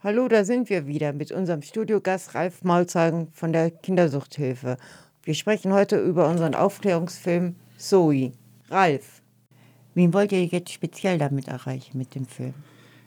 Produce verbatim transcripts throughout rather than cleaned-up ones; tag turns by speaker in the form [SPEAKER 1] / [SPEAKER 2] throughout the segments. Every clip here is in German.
[SPEAKER 1] Hallo, da sind wir wieder mit unserem Studiogast Ralf Maulzagen von der Kindersuchthilfe. Wir sprechen heute über unseren Aufklärungsfilm Zoe. Ralf, wen wollt ihr jetzt speziell damit erreichen mit dem Film?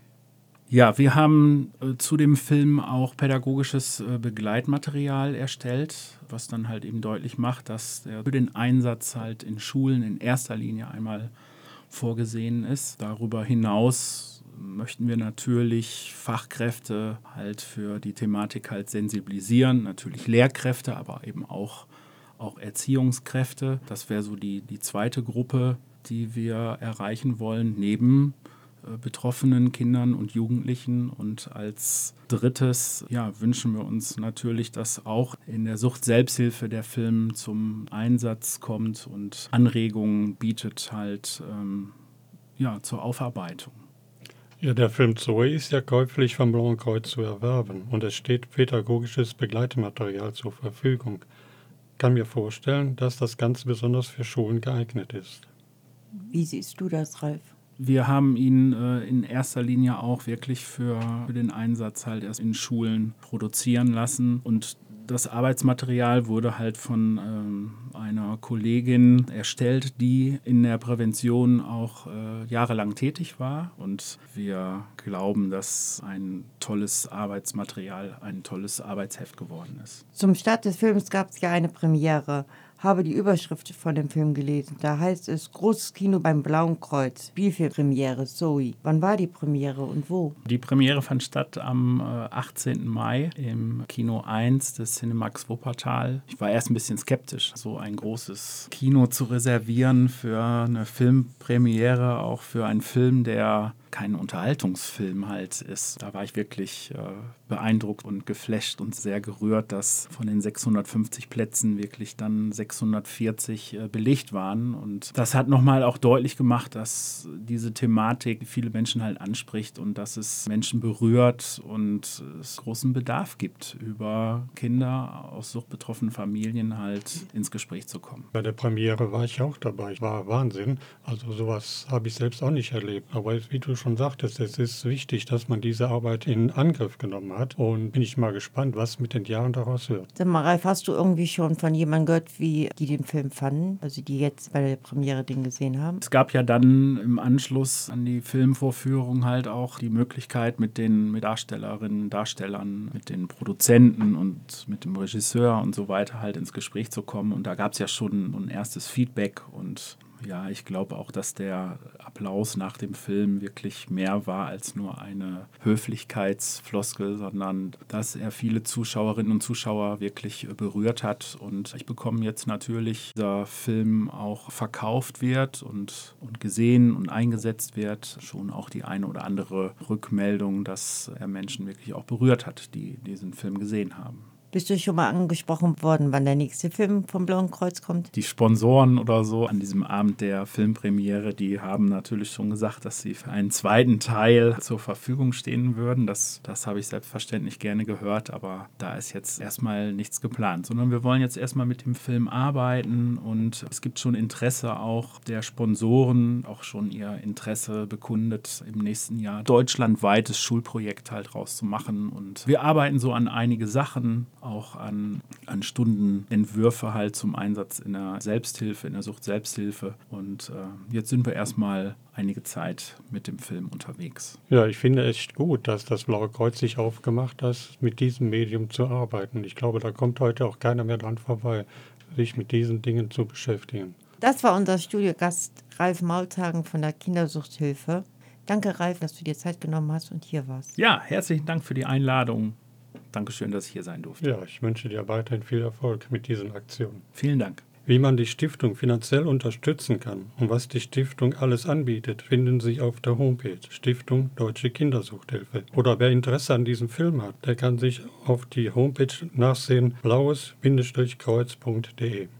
[SPEAKER 2] Ja, wir haben äh, zu dem Film auch pädagogisches äh, Begleitmaterial erstellt, was dann halt eben deutlich macht, dass der für den Einsatz halt in Schulen in erster Linie einmal vorgesehen ist. Darüber hinaus möchten wir natürlich Fachkräfte halt für die Thematik halt sensibilisieren, natürlich Lehrkräfte, aber eben auch, auch Erziehungskräfte. Das wäre so die, die zweite Gruppe, die wir erreichen wollen, neben betroffenen Kindern und Jugendlichen. Und als drittes ja, wünschen wir uns natürlich, dass auch in der Sucht-Selbsthilfe der Film zum Einsatz kommt und Anregungen bietet halt ähm, ja, zur Aufarbeitung.
[SPEAKER 3] Ja, der Film Zoe ist ja käuflich vom Blauen Kreuz zu erwerben und es steht pädagogisches Begleitmaterial zur Verfügung. Ich kann mir vorstellen, dass das ganz besonders für Schulen geeignet ist.
[SPEAKER 1] Wie siehst du das, Ralf?
[SPEAKER 2] Wir haben ihn äh, in erster Linie auch wirklich für, für den Einsatz halt erst in Schulen produzieren lassen. Und das Arbeitsmaterial wurde halt von ähm, einer Kollegin erstellt, die in der Prävention auch äh, jahrelang tätig war. Und wir glauben, dass ein tolles Arbeitsmaterial, ein tolles Arbeitsheft geworden ist.
[SPEAKER 1] Zum Start des Films gab es ja eine Premiere. Habe die Überschrift von dem Film gelesen. Da heißt es Großes Kino beim Blauen Kreuz. Spielfilmpremiere Zoe. Wann war die Premiere und wo?
[SPEAKER 2] Die Premiere fand statt am äh, achtzehnten Mai im Kino eins des Cinemax Wuppertal. Ich war erst ein bisschen skeptisch, so ein großes Kino zu reservieren für eine Filmpremiere, auch für einen Film, der kein Unterhaltungsfilm halt ist. Da war ich wirklich äh, beeindruckt und geflasht und sehr gerührt, dass von den sechshundertfünfzig Plätzen wirklich dann sechshundertvierzig äh, belegt waren. Und das hat nochmal auch deutlich gemacht, dass diese Thematik viele Menschen halt anspricht und dass es Menschen berührt und es großen Bedarf gibt, über Kinder aus suchtbetroffenen Familien halt ins Gespräch zu kommen.
[SPEAKER 3] Bei der Premiere war ich auch dabei. War Wahnsinn. Also sowas habe ich selbst auch nicht erlebt. Aber wie du schon sagtest, es ist wichtig, dass man diese Arbeit in Angriff genommen hat. Und bin ich mal gespannt, was mit den Jahren daraus wird.
[SPEAKER 1] Sag mal, Ralf, hast du irgendwie schon von jemandem gehört, wie die den Film fanden? Also die jetzt bei der Premiere den gesehen haben?
[SPEAKER 2] Es gab ja dann im Anschluss an die Filmvorführung halt auch die Möglichkeit, mit den mit Darstellerinnen, Darstellern, mit den Produzenten und mit dem Regisseur und so weiter halt ins Gespräch zu kommen. Und da gab es ja schon ein erstes Feedback und ja, ich glaube auch, dass der Applaus nach dem Film wirklich mehr war als nur eine Höflichkeitsfloskel, sondern dass er viele Zuschauerinnen und Zuschauer wirklich berührt hat. Und ich bekomme jetzt natürlich, dieser Film auch verkauft wird und, und gesehen und eingesetzt wird, schon auch die eine oder andere Rückmeldung, dass er Menschen wirklich auch berührt hat, die diesen Film gesehen haben.
[SPEAKER 1] Bist du schon mal angesprochen worden, wann der nächste Film vom Blauen Kreuz kommt?
[SPEAKER 2] Die Sponsoren oder so an diesem Abend der Filmpremiere, die haben natürlich schon gesagt, dass sie für einen zweiten Teil zur Verfügung stehen würden. Das, das habe ich selbstverständlich gerne gehört, aber da ist jetzt erstmal nichts geplant, sondern wir wollen jetzt erstmal mit dem Film arbeiten und es gibt schon Interesse auch der Sponsoren, auch schon ihr Interesse bekundet, im nächsten Jahr deutschlandweites Schulprojekt halt rauszumachen und wir arbeiten so an einige Sachen, auch an, an Stundenentwürfe halt zum Einsatz in der Selbsthilfe, in der Sucht-Selbsthilfe. Und äh, jetzt sind wir erstmal einige Zeit mit dem Film unterwegs.
[SPEAKER 3] Ja, ich finde echt gut, dass das Blaue Kreuz sich aufgemacht hat, mit diesem Medium zu arbeiten. Ich glaube, da kommt heute auch keiner mehr dran vorbei, sich mit diesen Dingen zu beschäftigen.
[SPEAKER 1] Das war unser Studiogast Ralf Maulzagen von der Kindersuchthilfe. Danke, Ralf, dass du dir Zeit genommen hast und hier warst.
[SPEAKER 2] Ja, herzlichen Dank für die Einladung. Dankeschön, dass ich hier sein durfte.
[SPEAKER 3] Ja, ich wünsche dir weiterhin viel Erfolg mit diesen Aktionen.
[SPEAKER 2] Vielen Dank.
[SPEAKER 3] Wie man die Stiftung finanziell unterstützen kann und was die Stiftung alles anbietet, finden Sie auf der Homepage Stiftung Deutsche Kindersuchthilfe. Oder wer Interesse an diesem Film hat, der kann sich auf die Homepage nachsehen, blaues Kreuz punkt de.